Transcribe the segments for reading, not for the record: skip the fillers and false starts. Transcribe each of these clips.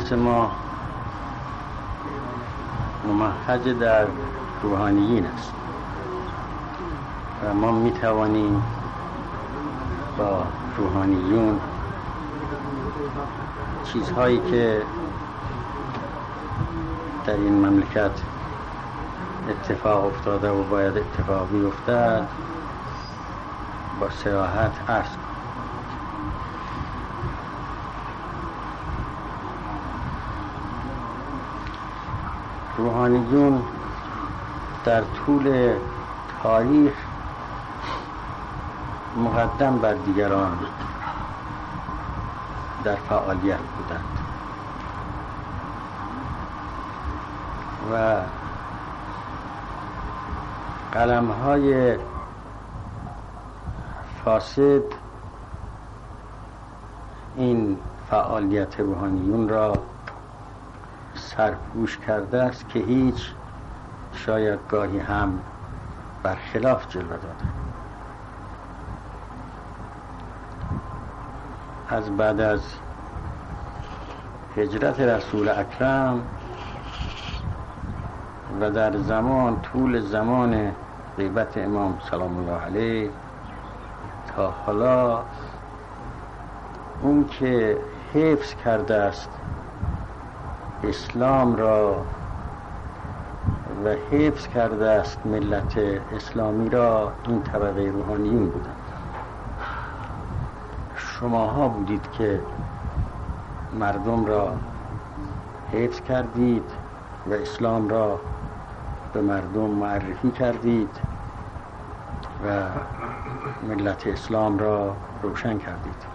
بحث ما ممحج در روحانیین است و ما می توانیم با روحانیون چیزهایی که در این مملکت اتفاق افتاده و باید اتفاق بیفتد با صراحت عرض کنم. روحانیون در طول تاریخ مقدم بر دیگران در فعالیت بودند و قلم‌های فاسد این فعالیت روحانیون را سرپوش کرده است که هیچ، شاید گاهی هم برخلاف جلوه داده. از بعد از هجرت رسول اکرم و در طول زمان غیبت امام سلام الله علیه تا حالا اون که حفظ کرده است اسلام را و حفظ کرده است ملت اسلامی را این طبقه روحانیون بودند. شماها بودید که مردم را حفظ کردید و اسلام را به مردم معرفی کردید و ملت اسلام را روشن کردید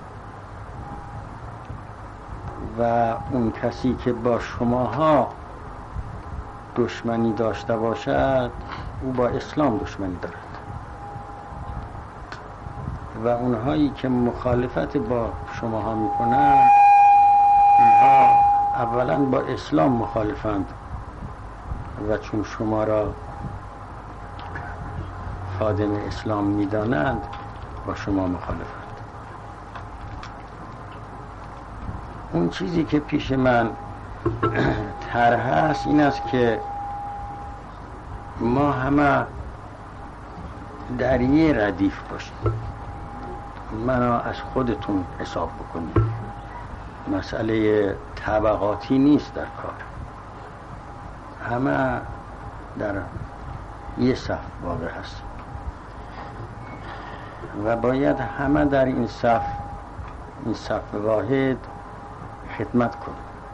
و اون کسی که با شماها دشمنی داشته باشد او با اسلام دشمنی دارد و اونهایی که مخالفت با شماها میکنند اونها اولا با اسلام مخالفند و چون شما را خادم اسلام میدانند با شما مخالفند. اون چیزی که پیش من طرح است این است که ما همه در یه ردیف باشیم. منو از خودتون حساب بکنید. مسئله طبقاتی نیست در کار. همه در یه صف واقع هست و باید همه در این صف واحد خدمت کنیم.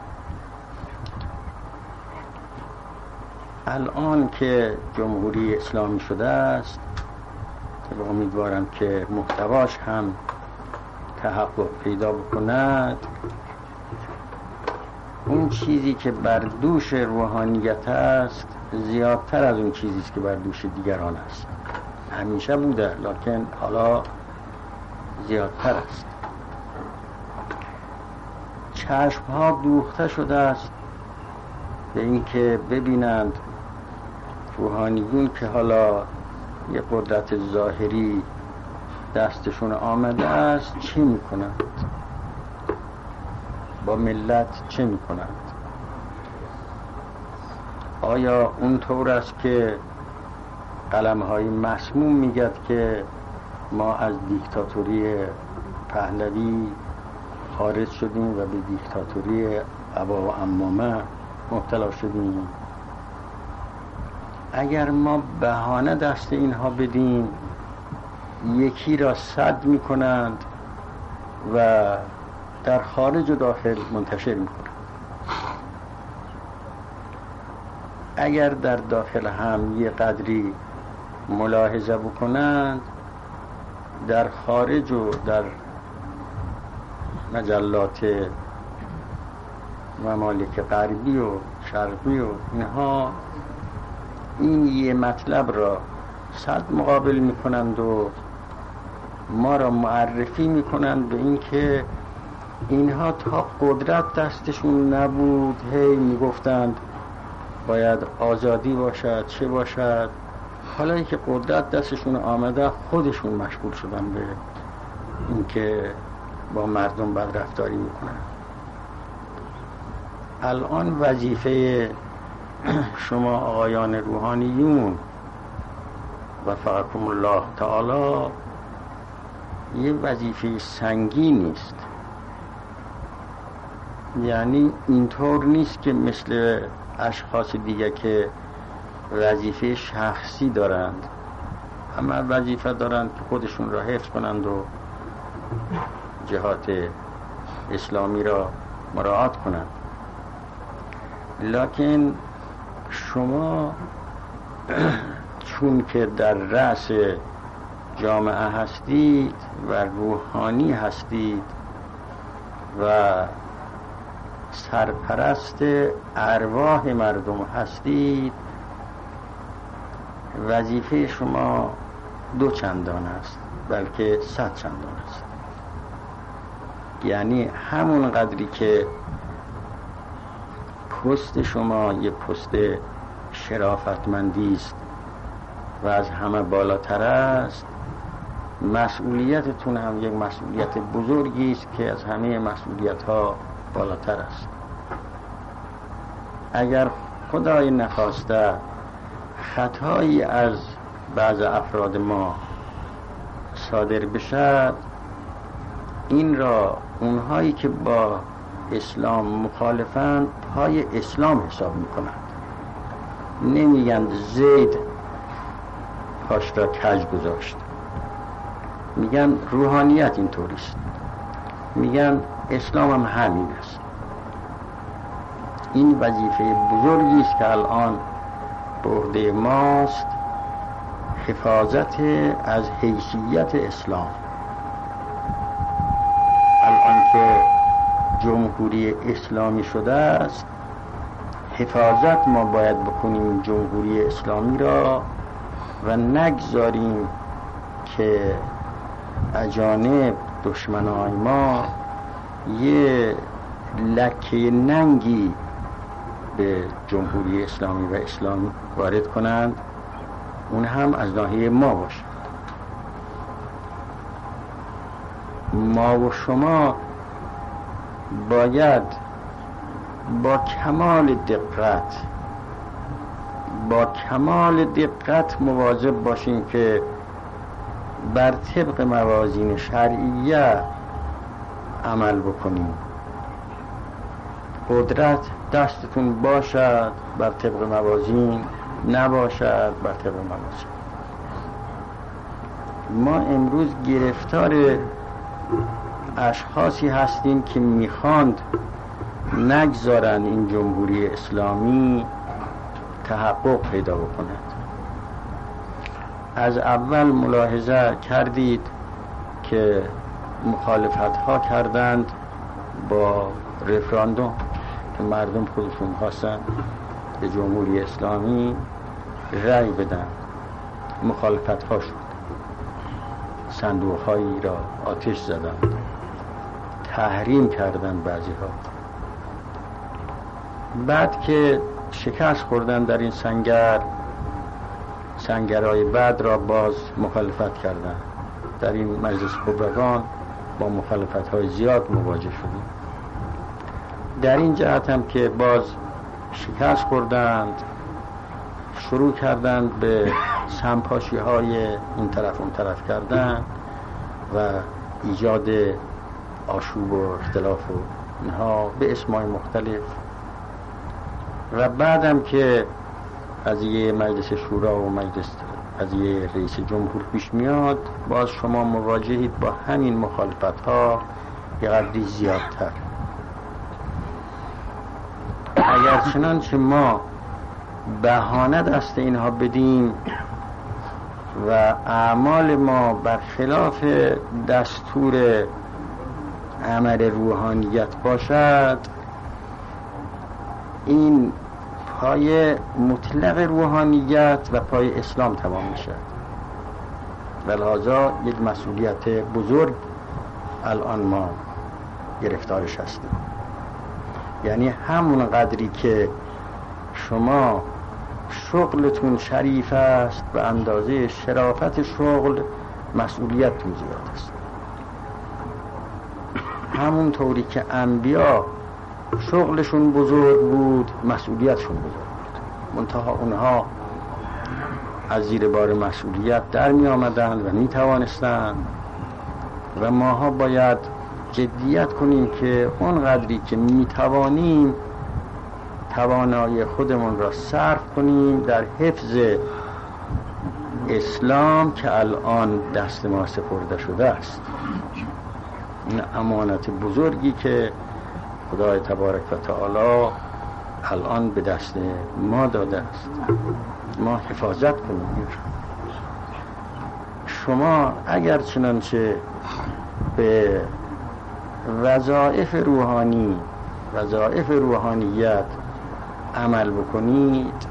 الان که جمهوری اسلامی شده است و امیدوارم که محتواش هم تحقق پیدا بکند، اون چیزی که بر دوش روحانیت است زیادتر از اون چیزی است که بر دوش دیگران است. همیشه بوده لکن حالا زیادتر است. چشمها دوخته شده است به این که ببینند روحانیون که حالا یه قدرت ظاهری دستشون آمده است چی میکنند، با ملت چه میکنند. آیا اون طور است که قلم‌های مسموم میگد که ما از دیکتاتوری پهلوی خارج شدیم و به دیکتاتوری ابا و عمامه مبتلا شدیم؟ اگر ما بهانه دست اینها بدیم یکی را سد میکنند و در خارج و داخل منتشر میکنند. اگر در داخل هم یه قدری ملاحظه بکنند در خارج و در مجلات ممالک غربی و شرقی و اینها این یه مطلب را صد مقابل میکنند و ما را معرفی میکنند به این که اینها تا قدرت دستشون نبود هی میگفتند باید آزادی باشد چه باشد، حالا که قدرت دستشون آمده خودشون مشغول شدن به این که با مردم بدرفتاری میکنن. الان وظیفه شما آقایان روحانیون وفقکم الله تعالی یه وظیفه سنگینی است. یعنی اینطور نیست که مثل اشخاص دیگه که وظیفه شخصی دارند، اما وظیفه دارند که خودشون را حفظ کنند و جهات اسلامی را مراعات کنند. لکن شما چون که در رأس جامعه هستید و روحانی هستید و سرپرست ارواح مردم هستید، وظیفه شما 2 چندان است، بلکه 100 چندان است. یعنی همون قدری که پست شما یه پست شرافتمندی است و از همه بالاتر است، مسئولیتتون هم یک مسئولیت بزرگی است که از همه مسئولیت‌ها بالاتر است. اگر خدای نخواسته خطایی از بعض افراد ما صادر بشد، این را اونهایی که با اسلام مخالفند پای اسلام حساب میکنند. نمیگن زید پاش را کج گذاشت، میگن روحانیت این طوریست، میگن اسلام هم همین است. این وظیفه بزرگی است که الان به عهده ماست، حفاظت از حیثیت اسلام. الان که جمهوری اسلامی شده است، حفاظت ما باید بکنیم جمهوری اسلامی را و نگذاریم که اجانب دشمنای ما یه لکه ننگی به جمهوری اسلامی و اسلام وارد کنند، اون هم از ناحیه ما باشد. ما و شما باید با کمال دقت مواظب باشیم که بر طبق موازین شرعیه عمل بکنیم. قدرت دستتون باشد بر طبق موازین، نباشد بر طبق موازین. ما امروز گرفتار اشخاصی هستیم که میخواند نگذارن این جمهوری اسلامی تحقق پیدا بکند. از اول ملاحظه کردید که مخالفت ها کردند با رفراندوم که مردم خودشون خواستن به جمهوری اسلامی رأی بدن. مخالفت ها شد، صندوق هایی را آتش زدند، تحریم کردند بعضی ها. بعد که شکست خوردن در این سنگرهای بعد را باز مخالفت کردند. در این مجلس خبرگان با مخالفت های زیاد مواجه شدیم. در این جهت هم که باز شکست خوردند، شروع کردند به سمپاشی های این طرف اون طرف کردن و ایجاد آشوب و اختلاف و اینها به اسمای مختلف. و بعدم که قضیه مجلس شورا و قضیه رئیس جمهور پیش میاد، باز شما مواجهید با همین مخالفت ها یه قدری زیادتر. اگر چنانچه ما بهانه دست اینها بدیم و اعمال ما برخلاف دستور عمل روحانیت باشد، این پای مطلق روحانیت و پای اسلام تمام میشه. ولهذا یک مسئولیت بزرگ الان ما گرفتارش هستیم. یعنی همون قدری که شما شغلتون شریف است، به اندازه شرافت شغل مسئولیتتون زیاد است. همون طوری که انبیا شغلشون بزرگ بود، مسئولیتشون بزرگ بود، منتها اونها از زیر بار مسئولیت در می آمدن و می توانستن و ماها باید جدیت کنیم که اون قدری که می توانیم توانایی خودمون را صرف کنیم در حفظ اسلام که الان دست ما سپرده شده است. این امانت بزرگی که خدای تبارک و تعالی الان به دست ما داده است، ما حفاظت کنیم. شما اگر چنانچه به وظایف روحانیت عمل بکنید،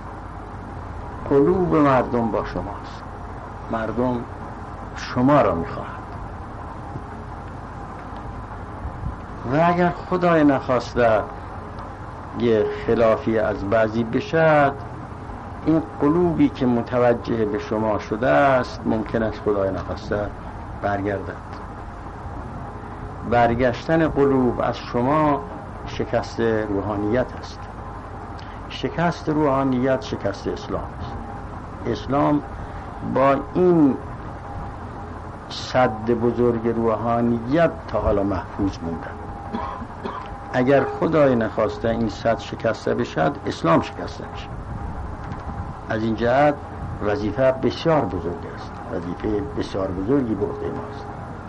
قلوب مردم با شماست، مردم شما را میخواهند و اگر خدای نخواسته یه خلافی از بعضی بشد، این قلوبی که متوجه به شما شده است ممکن است خدای نخواسته برگردد. برگشتن قلوب از شما شکست روحانیت است. شکست روحانیت شکست اسلام است. اسلام با این سد بزرگ روحانیت تا حالا محفوظ مونده. اگر خدای نخواسته این سد شکسته بشد، اسلام شکسته میشه. از این جهت وظیفه بسیار بزرگ است، وظیفه بسیار بزرگی به عهده ماست.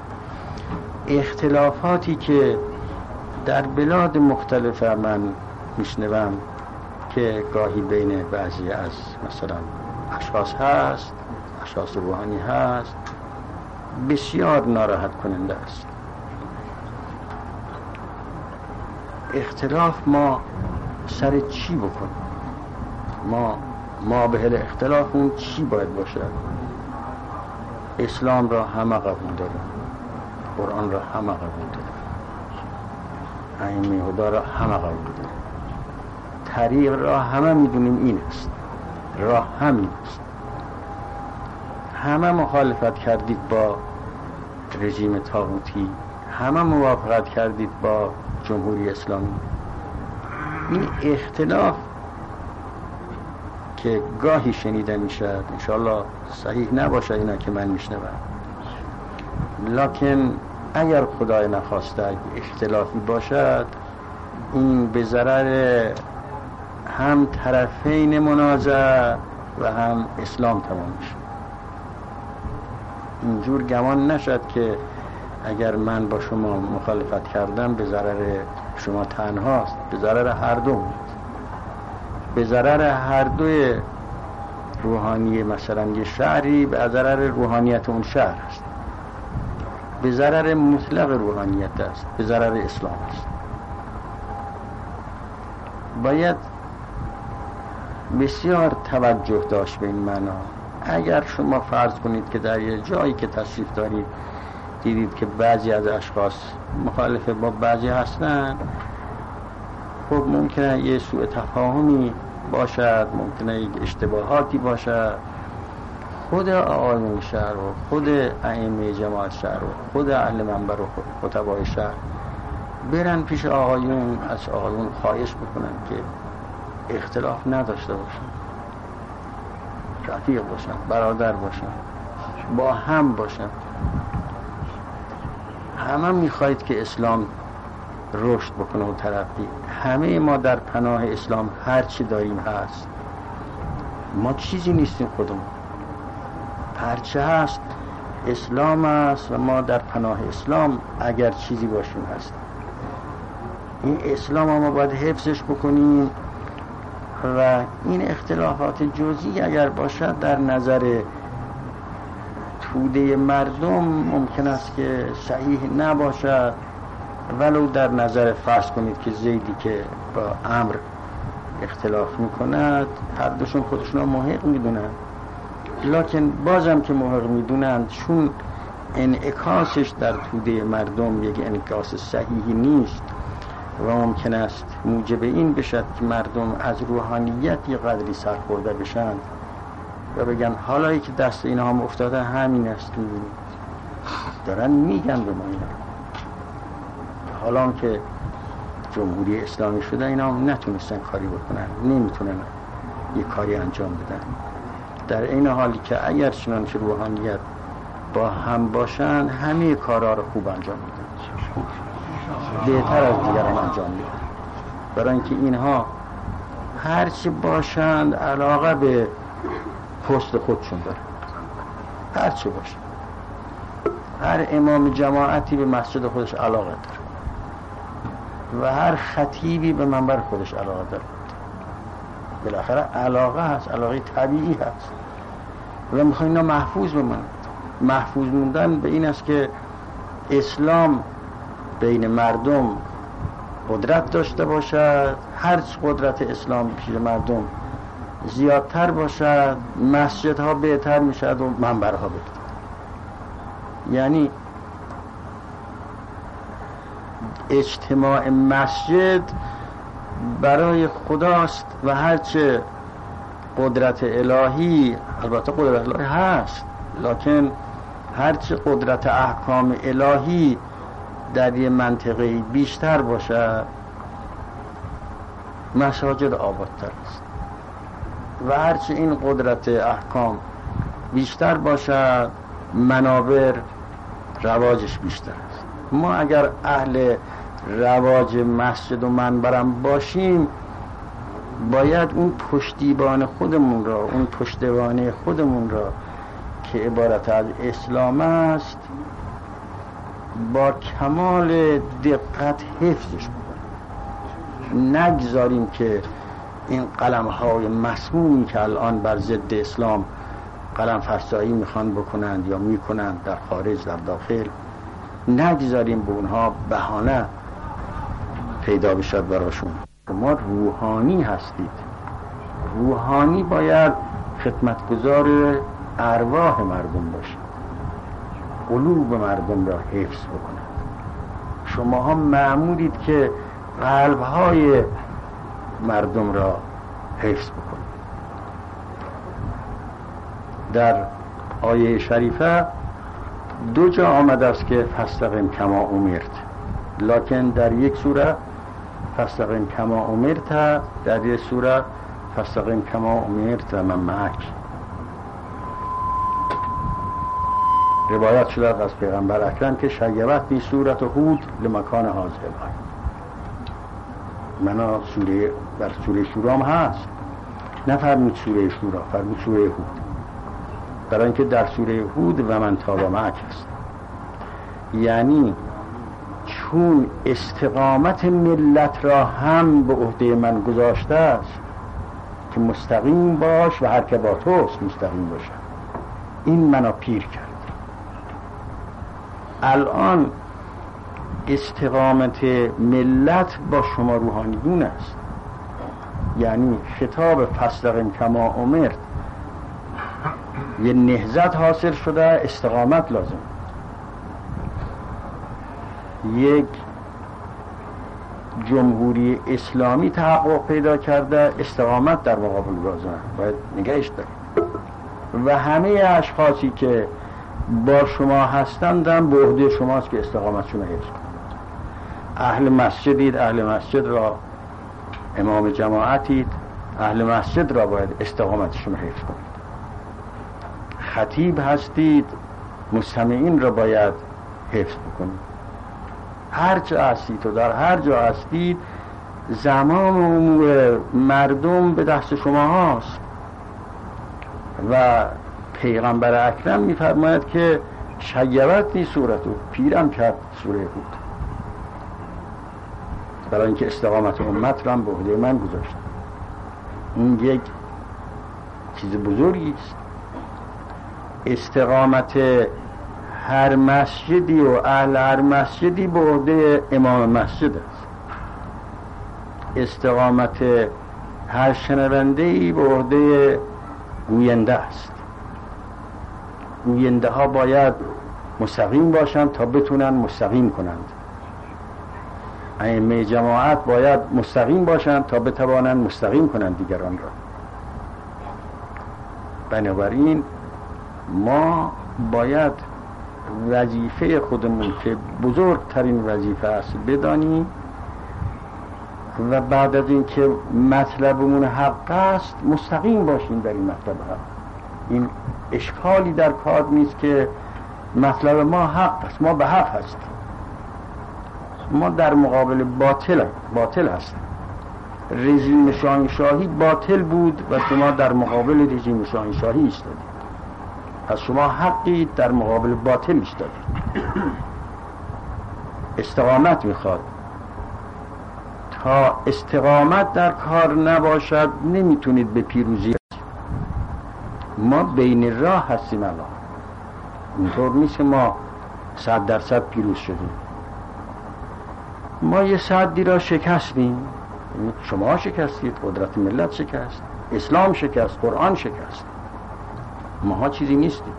اختلافاتی که در بلاد مختلف من میشنوم که گاهی بین بعضی از مثلا اشخاص هست، اشخاص روحانی هست، بسیار ناراحت کننده است. اختلاف ما سر چی بکنیم؟ ما به اختلاف اون چی باید باشد؟ اسلام را همه قبول داریم، قرآن را همه قبول داریم، ائمه خدا را همه قبول داریم، طریق را همه میدونیم این است، راه همین است. همه مخالفت کردید با رژیم طاغوتی، همه موافقت کردید با جمهوری اسلامی. این اختلاف که گاهی شنیده میشد، انشاءالله صحیح نباشه اینا که من میشنوم، لکن اگر خدای نخواسته اختلافی باشد، این به ضرر هم طرفین منازع و هم اسلام تمام میشه. اینجور گمان نشد که اگر من با شما مخالفت کردم به ضرر شما تنهاست، به ضرر هر دو، به ضرر هر دوی روحانی مثلا یه شهری به ضرر روحانیت اون شهر است، به ضرر مطلق روحانیت است، به ضرر اسلام است. باید بسیار توجه داشت به این معنا. اگر شما فرض کنید که در یه جایی که تشریف دارید دیدید که بعضی از اشخاص مخالف با بعضی هستن، خب ممکنه یه سوء تفاهمی باشد، ممکنه یک اشتباهاتی باشد. خود آقایون شهر و خود ائمه جماعت شهر و خود اهل منبر و خطبای شهر برن پیش آقایون، از آقایون خواهش بکنن که اختلاف نداشته باشن، رفیق باشن، برادر باشن، با هم باشن. همه میخواید که اسلام رشد بکنه و ترقی. همه ما در پناه اسلام هر چی داریم هست. ما چیزی نیستیم، خودمون هرچه هست اسلام است و ما در پناه اسلام اگر چیزی باشیم هست. این اسلام ما باید حفظش بکنیم و این اختلافات جزئی اگر باشد در نظر توده مردم ممکن است که صحیح نباشد، ولو در نظر فرض کنید که زیدی که با امر اختلاف میکند هر دوشون خودشون محق میدونن، لکن بازم که محق میدونن چون انعکاسش در توده مردم یک انعکاس صحیحی نیست و ممکن است موجب این بشد که مردم از روحانیتی قدری سرخورده بشن و بگن حالایی که دست اینا هم افتاده همین است، دارن میگن به ما اینا، حالا که جمهوری اسلامی شده اینا نتونستن کاری بکنن، نمیتونن یه کاری انجام بدن. در این حالی که اگر چنانچه روحانیت با هم باشن همه کارها رو خوب انجام میدن، بهتر از دیگران انجام میدن. برای اینکه اینها هرچی باشند علاقه به پست خودشون دارن، هرچی باشند. هر امام جماعتی به مسجد خودش علاقه داره و هر خطیبی به منبر خودش علاقه داره. بالاخره علاقه هست، علاقه طبیعی هست و میخوان اینا محفوظ بمونن. محفوظ موندن به این است که اسلام بین مردم قدرت داشته باشد، هر قدرت اسلام پیش مردم زیادتر باشد، مسجدها بهتر میشد و منبرها بهتر. یعنی اجتماع مسجد برای خداست و هرچه قدرت الهی، البته قدرت الهی هست، لکن هرچه قدرت احکام الهی در یه منطقه بیشتر باشد مساجد آبادتر است و هرچه این قدرت احکام بیشتر باشد منابر رواجش بیشتر است. ما اگر اهل رواج مسجد و منبرم باشیم باید اون پشتیبان خودمون را، اون پشتوانه خودمون را که عبارت از اسلام است با کمال دقت حفظش بکنیم. نگذاریم که این قلم‌های مسمومی که الان بر ضد اسلام قلم فرسایی میخوان بکنند یا میکنند در خارج در داخل، نگذاریم به اونها بهانه پیدا بشد براشون. ما روحانی هستید، روحانی باید خدمتگزار ارواح مردم باشید، قلوب مردم را حفظ بکنند. شماها مأمورید که قلب‌های مردم را حفظ بکنید. در آیه شریفه دو جا آمده است که فاستقم کما امرت، لکن در یک سوره فاستقم کما امرت، در یک سوره فاستقم کما امرت و من معک. روایت شده از پیغمبر اکرم که شیبتنی سورت هود لمکان حاضر. منا سوره بر سوره شورا هم هست، نفرمود سوره شورا، فرمود سوره هود، برای اینکه در سوره هود و من تاب معک است. یعنی چون استقامت ملت را هم به عهده من گذاشته است که مستقیم باش و هر که با توست مستقیم باشه، این منو پیر کرد. الان استقامت ملت با شما روحانیون است، یعنی خطاب فاستقم کما امرت یه نهضت حاصل شده، استقامت لازم، یک جمهوری اسلامی تحقق پیدا کرده، استقامت در مقابل لازمه، باید نگهش داریم و همه اشخاصی که با شما هستند هم به عهده شماست که استقامتشون رو حفظ کنید. اهل مسجدید، اهل مسجد را امام جماعتید، اهل مسجد را باید استقامتشون رو حفظ کنید. خطیب هستید، مستمعین را باید حفظ بکنید. هر جا هستید و در هر جا هستید زمان و امور مردم به دست شما هاست و پیغمبر اکرم میفرماید که شیبتنی سورتو، پیرم کرد سوره هود، برای اینکه استقامت امت را به عهده من گذاشت. این یک چیز بزرگی است. استقامت هر مسجدی و اهل هر مسجدی به عهده امام مسجد است. استقامت هر شنونده‌ای به عهده گوینده است. گوینده ها باید مستقیم باشند تا بتونن مستقیم کنند. ائمه جماعت باید مستقیم باشند تا بتوانند مستقیم کنند دیگران را. بنابراین ما باید وظیفه خودمون که بزرگترین وظیفه است بدانیم و بعد از این که مطلبمون حق است مستقیم باشیم در این مطلب حق. این اشکالی در کار نیست که مطلب ما حق است، ما به حق هستیم، ما در مقابل باطل هستیم. رژیم شاهنشاهی باطل بود و شما در مقابل رژیم شاهنشاهی ایستادید، پس شما حقی در مقابل باطل ایستادید. استقامت میخواد، تا استقامت در کار نباشد نمیتونید به پیروزی. ما بین راه هستیم الان، اینطور نیست که ما 100% پیروز شدیم. ما یه صدی را شکستیم، شما شکستید، قدرت ملت شکست، اسلام شکست، قرآن شکست، ماها چیزی نیستیم.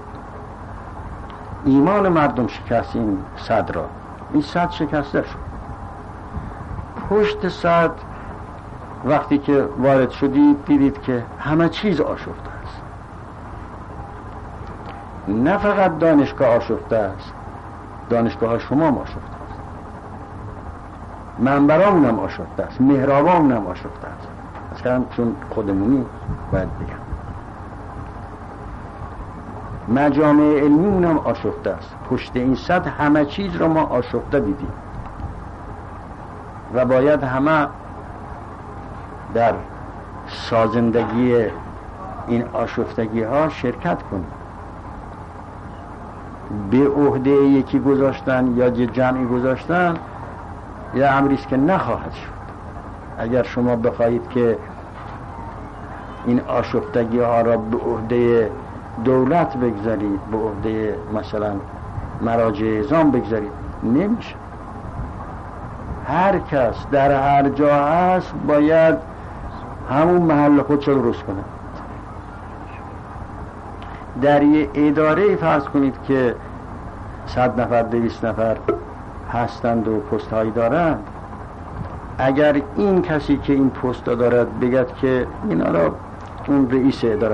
ایمان مردم شکست این صد را، این صد شکسته شد. پشت صد وقتی که وارد شدید دیدید که همه چیز آشفته است، نه فقط دانشگاه آشفته است، دانشگاه شما هم آشفته است، منبرامون هم آشفته است، محرابامون هم آشفته است. اصلا چون خودمونی باید بگم مجامع علمیمون هم آشفته است. پشت این صد همه چیز رو ما آشفته دیدیم و باید همه در سازندگی این آشفتگی ها شرکت کنیم. به عهده یکی گذاشتن یا جمعی گذاشتن یه امریست که نخواهد شد. اگر شما بخواهید که این آشفتگی ها را به عهده دولت بگذارید، به عهده مثلا مراجع اعظام بگذارید، نمیشه. هر کس در هر جا هست باید همون محل خودش رو درست کنه. در یه اداره فرض کنید که 100 نفر 200 نفر هستند و پست هایی دارند، اگر این کسی که این پست دارد بگد که اینا را اون رئیس اداره